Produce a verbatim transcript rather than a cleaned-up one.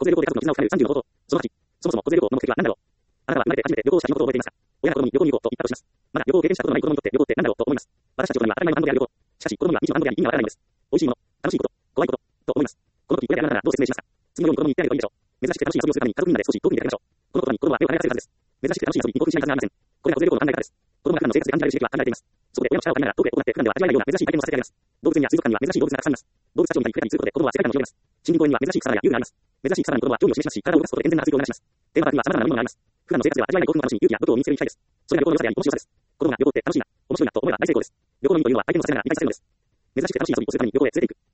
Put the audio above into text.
で旅行で家族の絆を深めるさんじゅうの方法。そのはち、そもそも子連れ旅行の目的は何だろう。あなたは生まれて初めて旅行した日のことを覚えていますか。親が子供に旅行に行こうと言ったとします。まだ旅行を経験したことのない子供にとって旅行って何だろうと思います。私たち大人には当たり前の反応である旅行。しかし子供には未知の反応であり意味がわからないのです。美味しいもの、楽しいこと、怖いこと、と思います。この時親であなたならどう説明しますか。次のように子供に言ってあげるといいでしょう。珍しくて楽しい遊びをするために家族みんなで少し遠くに出かけましょう。このことに子供は目を離れらせるはずです。珍しくて楽しい遊びに興奮しないはずがありません。これが子連れ旅行の考え方です。子供が普段の生活で感じられる刺激は限られています。そこで親の力を借りながら遠くへ行って普段では味わえないような珍しい体験をさせてあげます。動物園や水族館には珍しい動物がたくさんいます。動物たちを見たり触れたりすることで子供は世界観を広げます。森林公園には珍しい草花や遊具があります。珍しい草花に子供は興味を示しますし、体を動かすことで健全な発育を促します。テーマパークには様々な飲み物があります。普段の生活では味わえない興奮を楽しみ、勇気や度胸を身につける機会です。それが旅行の良さであり面白さです。子供が旅行って楽しいな、面白いなと思えば大成功です。旅行の意味というのは相手に乗せながら理解させるのです。珍しくて楽しい遊びをするために旅行へ連れて行く。